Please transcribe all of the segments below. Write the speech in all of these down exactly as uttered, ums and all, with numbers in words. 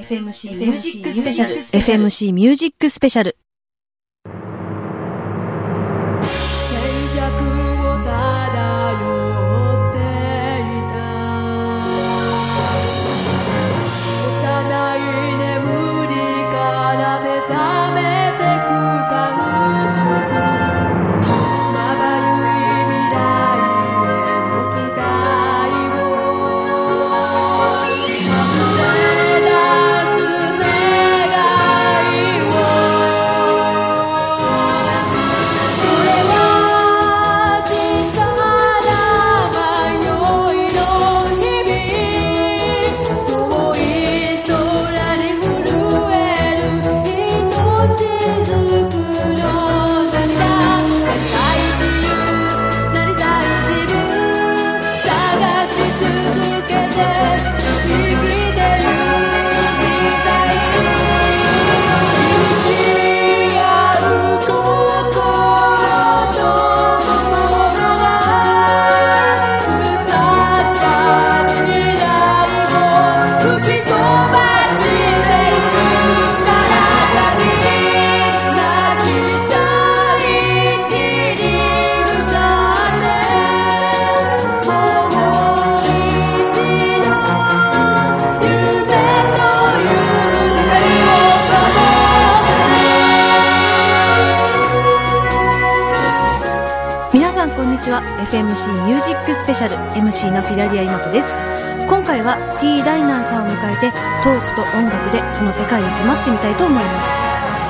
エフエムシー ミュージックスペシャル エフエムシー ミュージックスペシャル。皆さんこんにちは。 エフエムシー ミュージックスペシャル エムシー のフィラリア妹です。今回は T ダイナーさんを迎えてトークと音楽でその世界に迫ってみたいと思います。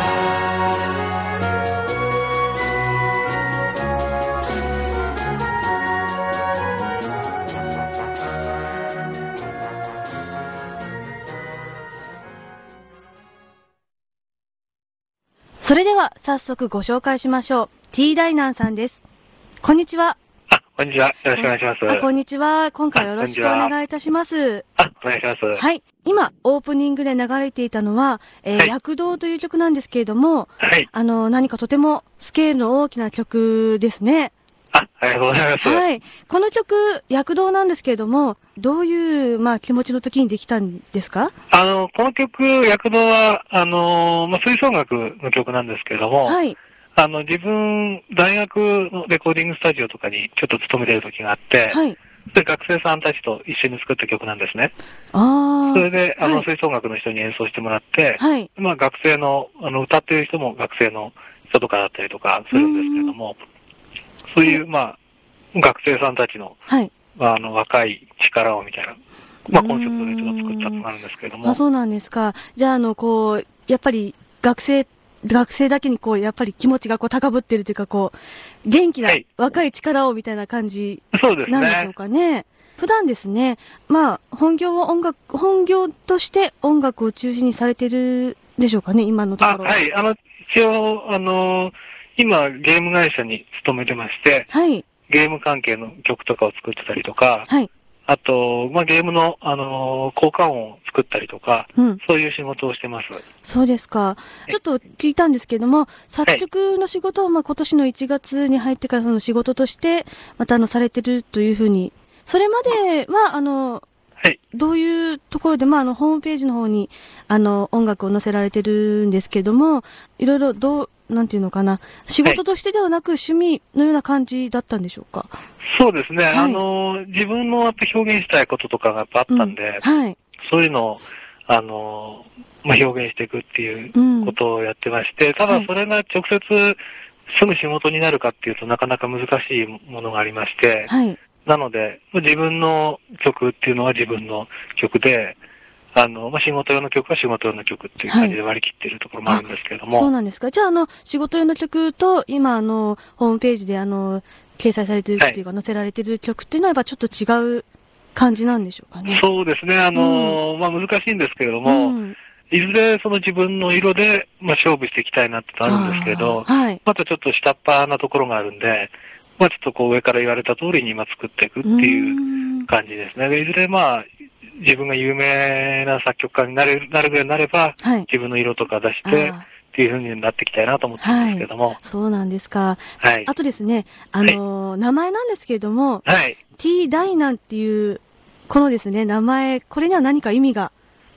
それでは早速ご紹介しましょう。 T ダイナーさんです。こんにちは。 あ、こんにちは。よろしくお願いします。 あ、こんにちは。今回よろしくお願いいたします。 あ、お願いします。 はい。今、オープニングで流れていたのは、えーはい、 躍動という曲なんですけれども、 はい。 あの、何かとてもスケールの大きな曲ですね。 あ、ありがとうございます。 はい。この曲、躍動なんですけれども、どういう、まあ、気持ちの時にできたんですか？ あの、この曲、躍動は、あの、まあ、吹奏楽の曲なんですけれども、 はい。 あの、自分、大学のレコーディングスタジオとかにちょっと勤めてる時があって、 はい。 で、学生さんたちと一緒に作った曲なんですね。 あー、 それで、あの、 はい。 吹奏楽の人に演奏してもらって、 はい。 まあ、学生の、あの、歌ってる人も学生の人とかだったりとかうーするんですけれどん。 も、そういう、まあ、学生さんたちの、 はい。 まあ、あの、若い力をみたいな、 うーまあ、コンセプトでちょっと作ったのん。 があるんですけれどあ、 も、 そうなんですか。じゃあ、あの、こう、やっぱり、学生、学生だけにこう、やっぱり気持ちがこう、高ぶってるというか、こう、元気なはい。 若い力をみたいな感じそうですね。 なんでしょうかね。普段ですね、まあ、本業は音楽、本業として音楽を中心にされてるでしょうかね、今のとこあ、 ろ。 はい。あの、一応、あの、今、ゲーム会社に勤めてまして、 はい。 ゲーム関係の曲とかを作ってたりとか、 はい。 あと、まあ、ゲームの、あの、効果音を作ったりとか、 うん。 そういう仕事をしてます。 そうですか。ちょっと聞いたんですけども、作はい。 曲の仕事を、まあ、今年のいちがつに入ってからその仕事として、またあの、されてるというふうに。それまでは、あの、 はい。 どういうところで、まあ、あの、ホームページの方に、あの、音楽を載せられてるんですけども、いろいろどう、なんていうのかな、仕はい。 事としてではなく趣味のような感じだったんでしょうか。 そうですね。あはい。 の、自分のやっぱ表現したいこととかがやっぱあっうん。 たんで、 はい。 そういうのを、あの、まあ、表現していくっていううん。 ことをやってまして、たはい。 だそれが直接すぐ仕事になるかっていうとなかなか難しいものがありまして、 はい。 なので、自分の曲っていうのは自分の曲で、あの、まあ、仕事用の曲は仕事用の曲っていうはい。 感じで割り切っているところもあるあ、 んですけれども、 そうなんですか。じゃあ、あの、仕事用の曲と、今、あの、ホームページで、あの、掲載されてるっはい。 ていうか、載せられてる曲っていうのは、やっぱちょっと違う感じなんでしょうかね。 そうですね、あうん。 の、まあ、難しいんですけれども、 うん。 いずれその自分の色で、まあ、勝負していきたいなってのあるんですけど、 ああ、はい。 またちょっと下っ端なところがあるんで、まあ、ちょっとこう上から言われた通りに今作っていくっうーていうん。 感じですね。でいずれまあ、自分が有名な作曲家になれる、なるぐらいになれば、 はい。 自分の色とか出して、 あっていう風になっていきたいなと思っあ、 てるんではい。 すけれども、 そうなんですか。 はい。 あとですね、あはい。 の、名前なんですけれども、 はい。 T ダイナンっていう、このですね、名前、これには何か意味が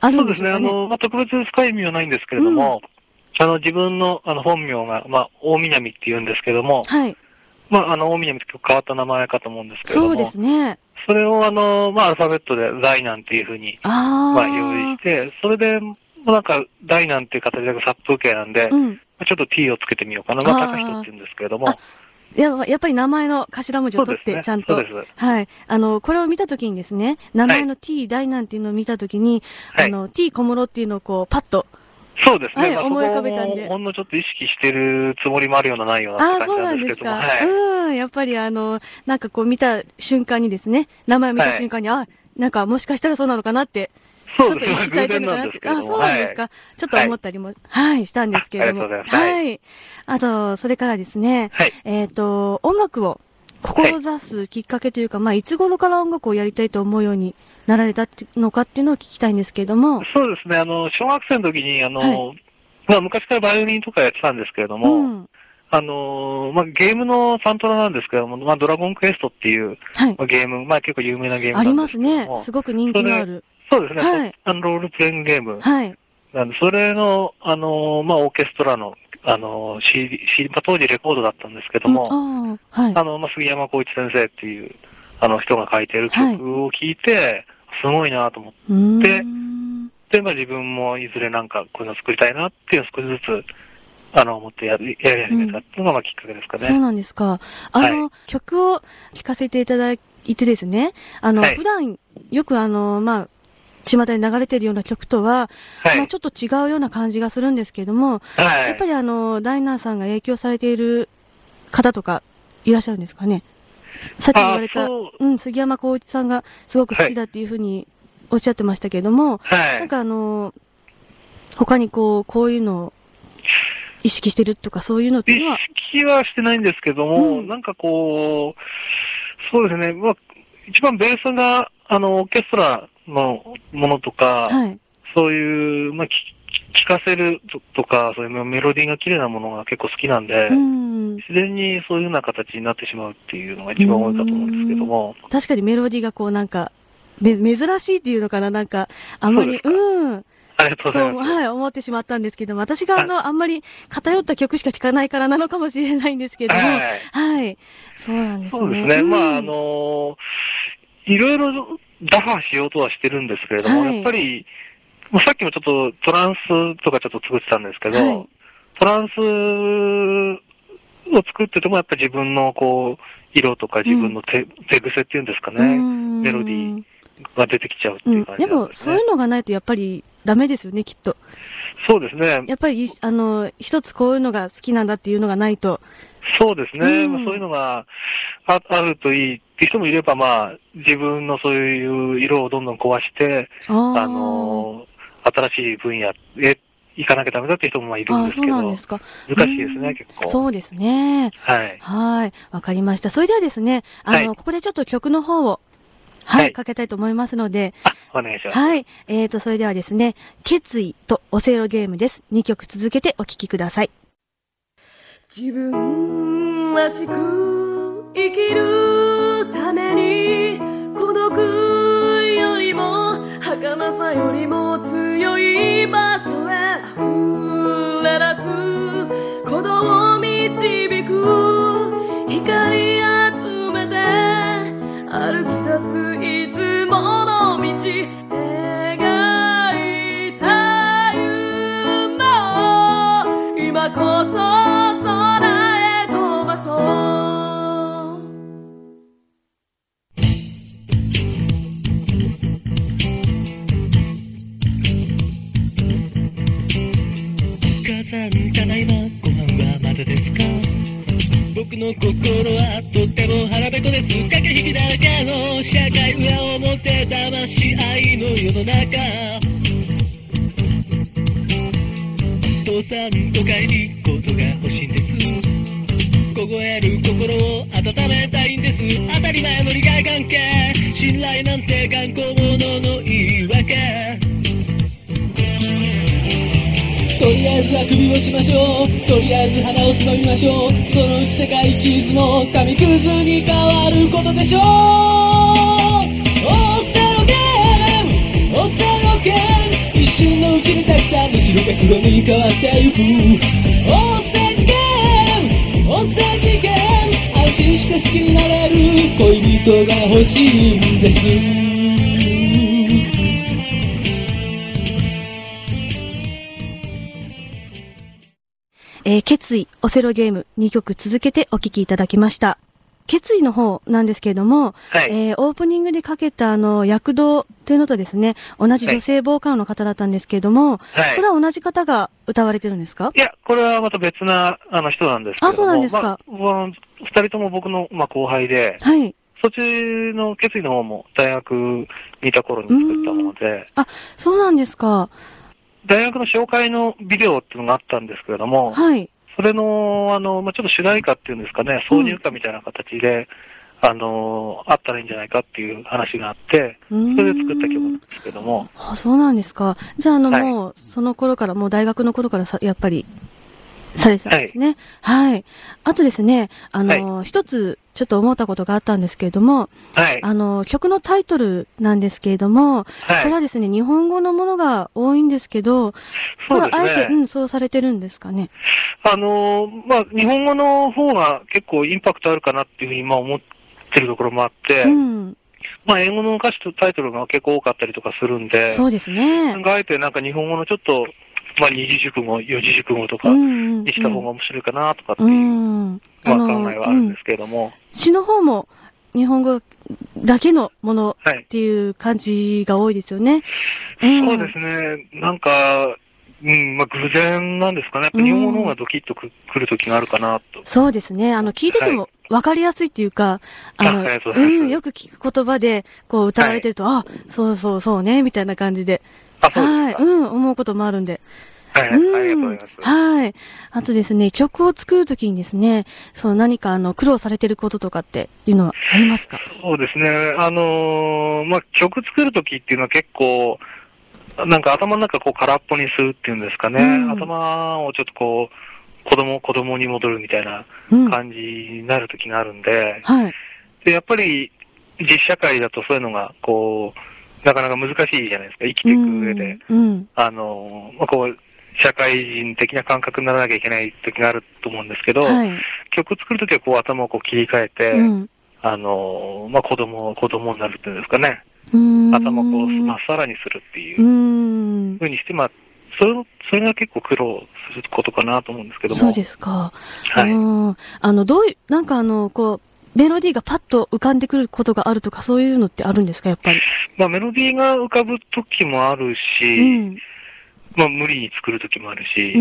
あるそうんですね。 でしょうかね。 あの、まあ、特別深い意味はないんですけれども、うん、あの、自分の、あの、本名が、まあ、大南って言うんですけども、 はい。 まあ、あの、大南って変わった名前かと思うんですけれども、 そうですね。 それを、あの、まあ、アルファベットで大南っていうふうに、まあ、用意して、それで、なんか、大南っていう形で殺風景なんで、うん、ちょっと T をつけてみようかな。まあ、高人って言うんですけれども、 や, やっぱり名前の頭文字を取って、ちゃんと。そうですね。はい。あの、これを見たときにですね、名前の T 大南っていうのを見たときに、はい、あの、T 小室っていうのをこう、パッと。 そうですね。 はい、 まあ、 思い浮かべたんで。 ほんのちょっと意識してるつもりもあるようなないようなって感じなんですけども。 ああ、そうなんですか。はい、うん、やっぱりあの、なんかこう見た瞬間にですね、名前を見た瞬間に、はい、あ、なんかもしかしたらそうなのかなって。ちょっと意識されてるのかなって。あ、そうなんですか、はい。ちょっと思ったりも、はい、はい、したんですけれども。ありがとうございます。はい。あと、それからですね、はい、えっと、音楽を志すきっかけというか、はい、まあ、いつ頃から音楽をやりたいと思うようになられたのかっていうのを聞きたいんですけれども。 そうですね、あの、小学生の時に、あの、はい、まあ、昔からバイオリンとかやってたんですけれども、うん、あのー、まあ、ゲームのサントラなんですけども、まあ、ドラゴンクエストっていう、はい、まあ、ゲーム、まあ、結構有名なゲームなんですけども。ありますね。すごく人気のある。 そうですね、はい、あのロールプレイングゲーム。はい。なんで、それの、あのー、まあ、オーケストラの、あのー、シーディー、シーディー、まあ、当時レコードだったんですけども、うん、あ, はい、あの、まあ、杉山浩一先生っていう、あの人が書いてる曲を聴いて、はい、すごいなと思って、で、まあ、自分もいずれなんかこういうの作りたいなっていうのを少しずつ、あの、思ってやり、やり始めたっていうのがまあきっかけですかね。 そうなんですか。あの、はい、曲を聴かせていただいてですね、あの、はい、普段よくあの、まあ、巷に流れているような曲とは、はい、まあちょっと違うような感じがするんですけども、はい、やっぱりあの、ダイナーさんが影響されている方とかいらっしゃるんですかね。さっき言われた、ううん、杉山浩一さんがすごく好きだっていうふうにおっしゃってましたけども、はい、なんかあの、他にこう、こういうのを意識してるとかそういうのっていうのは意識はしてないんですけども、うん、なんかこう、そうですね、まあ、一番ベースが、あの、オーケストラのものとか、はい、そういう、まあ、聴かせるとか、そういうメロディーが綺麗なものが結構好きなんで、うん、自然にそういうような形になってしまうっていうのが一番多いかと思うんですけども。 確かにメロディーがこうなんか、め、珍しいっていうのかな、なんか、あんまり、うん。 ありがとうございます。 そう、はい、思ってしまったんですけども、私があの、あんまり偏った曲しか聴かないからなのかもしれないんですけども、はい。はい。そうなんですね。 そうですね。うん、まあ、あのー、いろいろ打破しようとはしてるんですけれども、はい、やっぱり、まあ、さっきもちょっとトランスとかちょっと作ってたんですけど、はい、トランスを作っててもやっぱり自分のこう、色とか自分の手、うん、手癖っていうんですかね、メロディーが出てきちゃうっていう感じなんですね。うん、でもそういうのがないとやっぱりダメですよね、きっと。 そうですね。 やっぱり、あの、一つこういうのが好きなんだっていうのがないと。 そうですね。うん、まあ、そういうのが あ, あるといいって人もいれば、まあ、自分のそういう色をどんどん壊して、あ、あの、新しい分野へ行かなきゃダメだって人もいるんですけど、難しいですね、結構。 そうですね。はい。はい。わかりました。それではですね、あの、はい、ここでちょっと曲の方を、はい、はい、かけたいと思いますので。 あ、お願いします。 はい。えーと、それではですね、決意とオセロゲームです。にきょく続けてお聴きください。自分らしく生きるために孤独よりも儚さよりも強い場所へ溢れ出す鼓動を導く光集めて歩き出すいつもの道描いた夢を今こそただいまご飯はまだですか。僕の心はとっても腹ペコです。駆け引きだらけの社会裏表騙し合いの世の中。父さんお帰りことが欲しいんです。凍える心を温めたいんです。当たり前の利害関係信頼なんて頑固者の言い訳。とりあえずあくびをしましょう。とりあえず鼻をつまみましょう。そのうち世界地図の紙くずに変わることでしょう。オセロゲームオセロゲーム白黒に変わってゆく音声事件音声事件安心して好きになれる恋人が欲しいんですえー、決意、オセロゲームにきょく続けてお聴きいただきました。決意の方なんですけれども、はい、えー、オープニングでかけたあの、躍動というのとですね、同じ女性ボーカルの方だったんですけれども、はい、これは同じ方が歌われてるんですか？ いや、これはまた別なあの人なんですけれども、あ、そうなんですか。まあ、二人とも僕の、まあ、後輩で、はい。そっちの決意の方も大学にいた頃に作ったもので、 あ、そうなんですか。 大学の紹介のビデオっていうのがあったんですけれども、はい。それの、あの、まあ、ちょっと主題歌っていうんですかね、挿入歌みたいな形で、うん、あの、あったらいいんじゃないかっていう話があって、それで作った曲なんですけども。 あ、そうなんですか。じゃあ、あの、はい、もう、その頃から、もう大学の頃からさ、やっぱり、されてたんですね。はい。はい。あとですね、あの、はい、一つ、ちょっと思ったことがあったんですけれども、はい。あの、曲のタイトルなんですけれども、はい。これはですね、日本語のものが多いんですけど、これはあえて、うね、うん、そうされてるんですかね。 あの、まあ、日本語の方が結構インパクトあるかなっていうふうに、まあ、思ってるところもあって、うん。まあ、英語の歌詞とタイトルが結構多かったりとかするんで、 そうですね。 なんかあえてなんか日本語のちょっと、まあ、二字熟語、四字熟語とかにした方が面白いかなとかっていう、うんうん、まあ、考えはあるんですけれども。 うん、詩の方も日本語だけのものっていう感じが多いですよね。 はい、うん、そうですね。なんか、うん、まあ、偶然なんですかね。やっぱ日本語の方がドキッとくるときがあるかなと。 そうですね。あの、聞いてても分かりやすいっていうか、はい、あの、あうん、よく聞く言葉で、こう、歌われてると、はい、あ、そうそうそうね、みたいな感じで。 あ、そうですか。 はい、うん、思うこともあるんで。 はい、ありがとうございます。 はい。あとですね、曲を作るときにですね、そう何かあの、苦労されてることとかっていうのはありますか？ そうですね。あのー、まあ、曲作るときっていうのは結構、なんか頭の中こう空っぽにするっていうんですかね。うん、頭をちょっとこう、子供、子供に戻るみたいな感じになるときがあるんで、うん、はい。で、やっぱり実社会だとそういうのが、こう、なかなか難しいじゃないですか。生きていく上で。うんうん、あの、まあ、こう、社会人的な感覚にならなきゃいけない時があると思うんですけど、はい、曲作るときはこう頭をこう切り替えて、うん、あの、まあ、子供、子供になるっていうんですかね。頭をこう、まっさらにするっていうふうにして、まあ、それ、それが結構苦労することかなと思うんですけども。 そうですか。 はい。 うん。あの、どういう、なんかあの、こう、メロディーがパッと浮かんでくることがあるとか、そういうのってあるんですか、やっぱり。 まあ、メロディーが浮かぶ時もあるし、うん、まあ、無理に作る時もあるし、うん、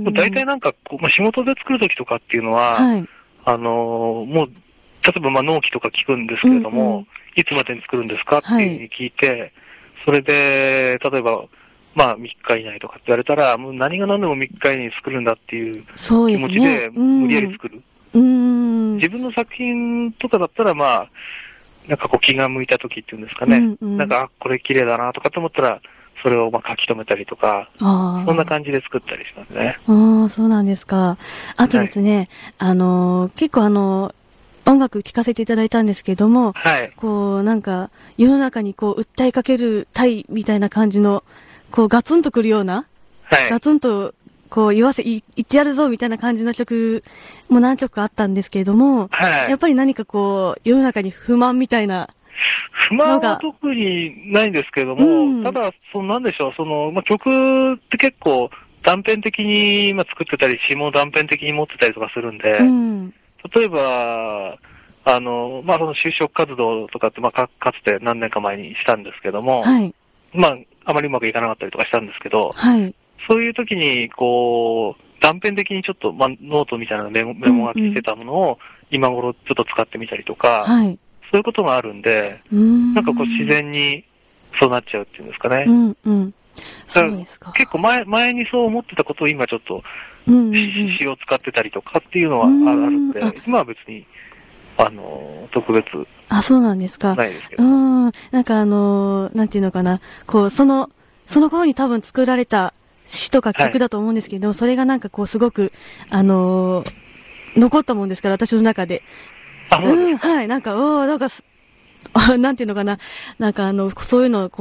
大体なんかこう、まあ、仕事で作る時とかっていうのは、はい、あのー、もう、例えばまあ納期とか聞くんですけれども、うんうん、いつまでに作るんですかっていうふうに聞いて、はい、それで、例えば、まあみっか以内とかって言われたら、もう何が何でもみっか以内に作るんだっていう気持ちで無理やり作る。うーん、自分の作品とかだったらまあ、なんかこう気が向いた時っていうんですかね。うんうん、なんか、あ、これ綺麗だなとかと思ったら、それをまあ書き留めたりとか、そんな感じで作ったりしますね。 ああ、そうなんですか。あとですね、はい、あのー、結構あのー、音楽聴かせていただいたんですけども、はい、こう、なんか、世の中にこう、訴えかけるたいみたいな感じの、こう、ガツンとくるような、はい、ガツンと、こう、言わせ、言ってやるぞみたいな感じの曲も何曲かあったんですけれども、はい、やっぱり何かこう、世の中に不満みたいな、 不満は特にないんですけれども、うん、ただ、そのなんでしょう、その、まあ、曲って結構断片的に、まあ、作ってたり、詞も断片的に持ってたりとかするんで、うん、例えば、あの、まあ、その就職活動とかって、まあか、かつて何年か前にしたんですけども、はい、まあ、あまりうまくいかなかったりとかしたんですけど、はい、そういう時に、こう、断片的にちょっと、まあ、ノートみたいなメモ、メモ書きしてたものを、今頃ちょっと使ってみたりとか、はい、そういうことがあるんで、んなんかこう自然にそうなっちゃうっていうんですかね。うんうん。そうですか。結構前、前にそう思ってたことを今ちょっと、うんうんうん、詩を使ってたりとかっていうのはあるんで、今は別に、あの、特別。 あ、そうなんですか。 ないですけど。 うん。なんかあのー、なんていうのかな。こう、その、その頃に多分作られた詩とか曲だと思うんですけど、はい、それがなんかこうすごく、あのー、残ったもんですから、私の中で。 あ、そうですか。 うん、はい。なんか、おー、なんか、あ、なんていうのかな。なんかあの、そういうのをこう、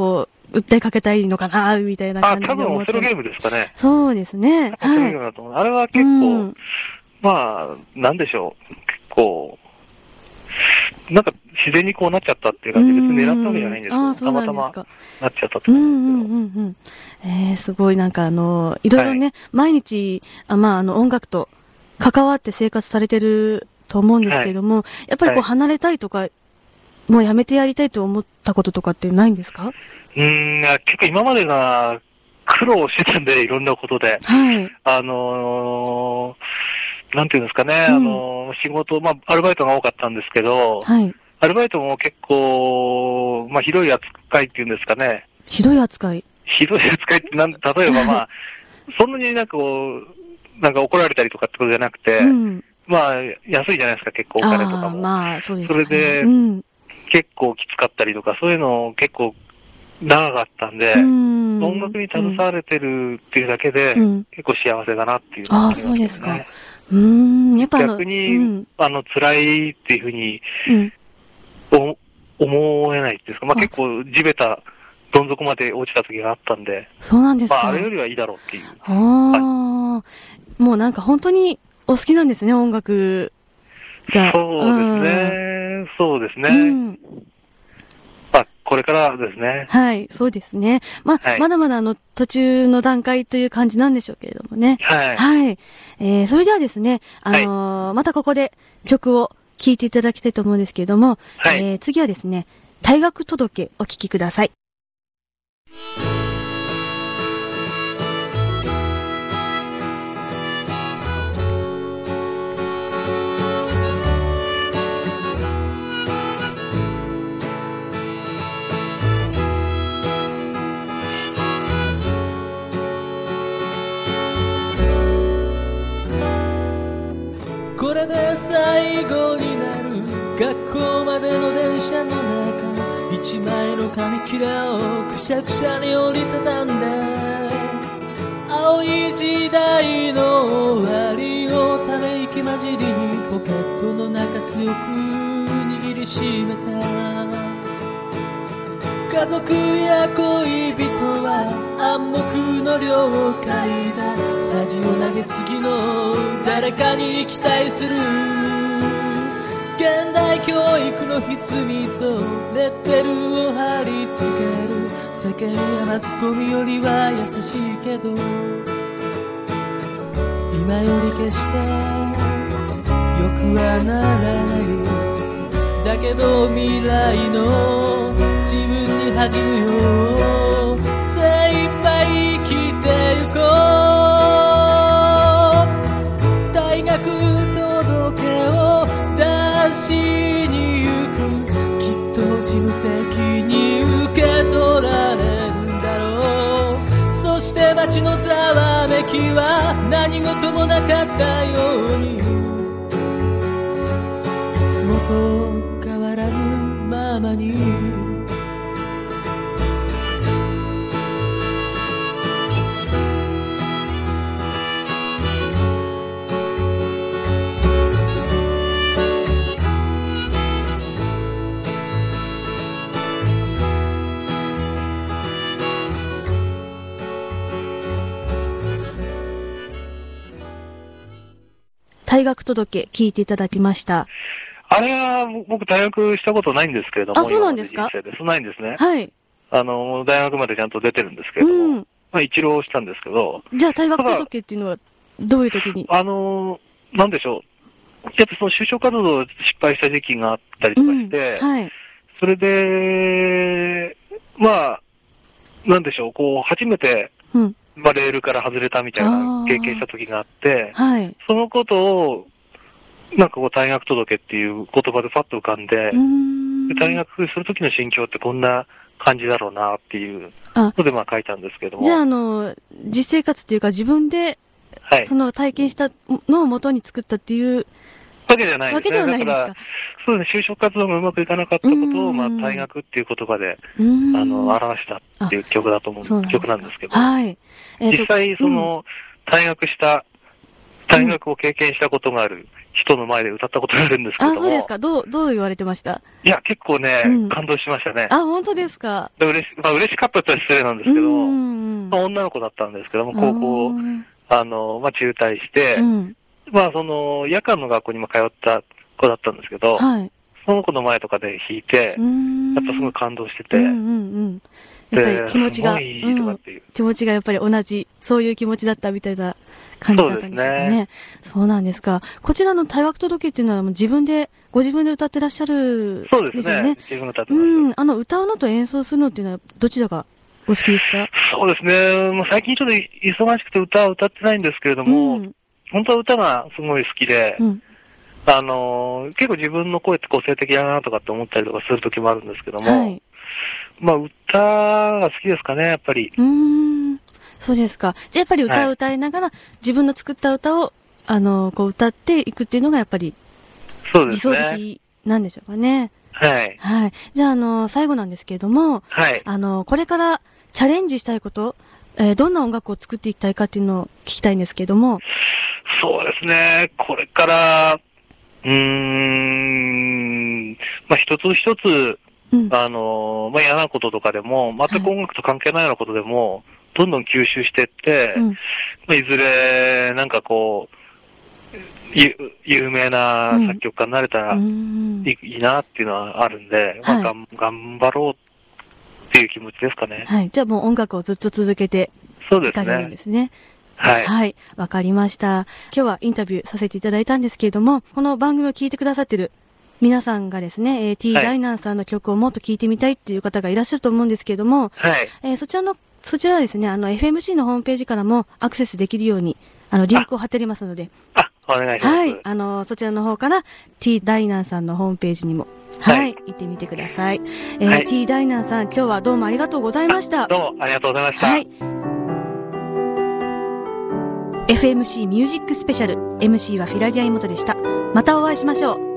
訴えかけたいのかな、みたいな感じで思って。 あ、多分オセロゲームですかね。 そうですね。 オセロゲームだと思う。あれは結構、うん、まあ、なんでしょう。結構、なんか自然にこうなっちゃったっていう感じで、別に狙ったわけじゃないんですけど、たまたまなっちゃったって感じですけど。うんうんうんうん。 えー、すごいなんかあの、いろいろね、はい、毎日、あまああの音楽と関わって生活されてると思うんですけども、はい、やっぱりこう離れたいとか、はい、もうやめてやりたいと思ったこととかってないんですか？ うーん、結構今までが苦労してたんで、いろんなことで。はい。あのー、なんていうんですかね、うん、あのー、仕事、まあ、アルバイトが多かったんですけど、はい。アルバイトも結構、まあ、ひどい扱いっていうんですかね。 ひどい扱いひどい扱いってなん、例えばまあ、そんなになんかこう、なんか怒られたりとかってことじゃなくて、うん、まあ、安いじゃないですか、結構お金とかも。 まあ、そうですね。 それで、うん、結構きつかったりとか、そういうの結構長かったんで、ん音楽に携われてるっていうだけで、うん、結構幸せだなっていうのがありますよね。あ、そうですか。うーん、やっぱあの逆に、うん、あの、辛いっていうふうに、うん、思えないっていうんですか、まあ結構地べた、どん底まで落ちた時があったんで、 そうなんですか。 まああれよりはいいだろうっていう。 ああ、はい、もうなんか本当にお好きなんですね、音楽が。 そうですね、そうですね。うんまあ、これからですね。 はい、そうですね。まあ、はい、まだまだあの、途中の段階という感じなんでしょうけれどもね。はい。はい。えー、それではですね、あのーはい、またここで曲を聴いていただきたいと思うんですけれども、はい、えー、次はですね、退学届お聴きください。 これで最後になる学校までの電車の中、一枚の紙切れをくしゃくしゃに折りたたんで、青い時代の終わりをため息混じりにポケットの中強く握りしめた。家族や恋人は暗黙の了解だ。さじを投げ次の誰かに期待する。現代教育の歪みとレッテルを貼り付ける。世間やマスコミよりは優しいけど、今より決して良くはならない。だけど未来の自分に恥じぬよう精一杯生きてゆこう。退学届を出しに行く。きっと事務的に受け取られるんだろう。そして街のざわめきは何事もなかったように、いつもと変わらぬままに。 退学届聞いていただきました。 あれは僕大学したことないんですけれども、 あ、そうなんですか？ 今まで人生で。そうないんですね。 はい。 あの、大学までちゃんと出てるんですけれども、うん、まあ一浪したんですけど。 じゃあ退学届っていうのはどういう時に？ あの、なんでしょう。やっぱその就職活動失敗した時期があったりとかして、うん、はい。それで、まあ、なんでしょう、こう、初めて、うん、まあ、レールから外れたみたいな経験した時があって、はい。そのことを、なんかこう、退学届っていう言葉でパッと浮かんで、うーんで退学する時の心境ってこんな感じだろうなっていうので、まあ書いたんですけども。 じゃあ、あの、実生活っていうか自分で、はい。その体験したのを元に作ったっていうわけじゃないですね。だから、そうですね、就職活動がうまくいかなかったことを、まあ、退学っていう言葉で、あの、表したっていう曲だと思う、曲なんですけど、はい。えー、実際、その、うん、退学した、退学を経験したことがある人の前で歌ったことがあるんですけども。 あ、そうですか。どう、どう言われてました？ いや、結構ね、うん、感動しましたね。 あ、本当ですか。 嬉し、まあ嬉しかったとは失礼なんですけど、うん、まあ、女の子だったんですけども、高校、あの、まあ中退して、うん、まあその、夜間の学校にも通った子だったんですけど、はい、その子の前とかで弾いて、やっぱすごい感動してて、うんうんうん、 やっぱり気持ちが、 すごいいいとかっていう、うん、 気持ちがやっぱり同じ、そういう気持ちだったみたいな感じだったんでしょうかね。そうですね。そうなんですか。こちらの退学届っていうのはもう自分で、ご自分で歌ってらっしゃるんですよね。そうですね。 自分で歌ってます。 うん。あの、歌うのと演奏するのっていうのはどちらがお好きですか？ そうですね。もう最近ちょっと忙しくて歌は歌ってないんですけれども、うん、本当は歌がすごい好きで、うん、あのー、結構自分の声って個性的だなとかって思ったりとかする時もあるんですけども、はい、まあ歌が好きですかね、やっぱり。 うーん。そうですか。じゃあやっぱり歌を歌いながら、はい、自分の作った歌を、あのー、こう歌っていくっていうのがやっぱり、理想的なんでしょうかね。 はい。 はい。じゃあ、あのー、最後なんですけれども、はい。あのー、これからチャレンジしたいこと、えー、どんな音楽を作っていきたいかっていうのを聞きたいんですけれども。 そうですね。これから、うーん、まあ、一つ一つ、うん、あの、まあ、嫌なこととかでも、全く音楽と関係ないようなことでも、はい、どんどん吸収していって、うん、まあ、いずれ、なんかこう、有名な作曲家になれたらいい、うん、いいなっていうのはあるんで、はい、まあ、がん頑張ろうっていう気持ちですかね。 はい。じゃあもう音楽をずっと続けていかれるんですね。はい。はい。わかりました。今日はインタビューさせていただいたんですけれども、この番組を聞いてくださってる皆さんがですね、えー、T ダイナーさんの曲をもっと聴いてみたいっていう方がいらっしゃると思うんですけれども、はい。えー、そちらの、そちらはですね、あの、エフエムシー のホームページからもアクセスできるように、あの、リンクを貼ってありますので。 あ、お願いします。 はい。あの、そちらの方から T ダイナーさんのホームページにも、はい、はい、行ってみてください。えーはい、T ダイナーさん、今日はどうもありがとうございました。 どうもありがとうございました。はい。 エフエムシー ミュージックスペシャル、エムシー はフィラリア妹でした。またお会いしましょう。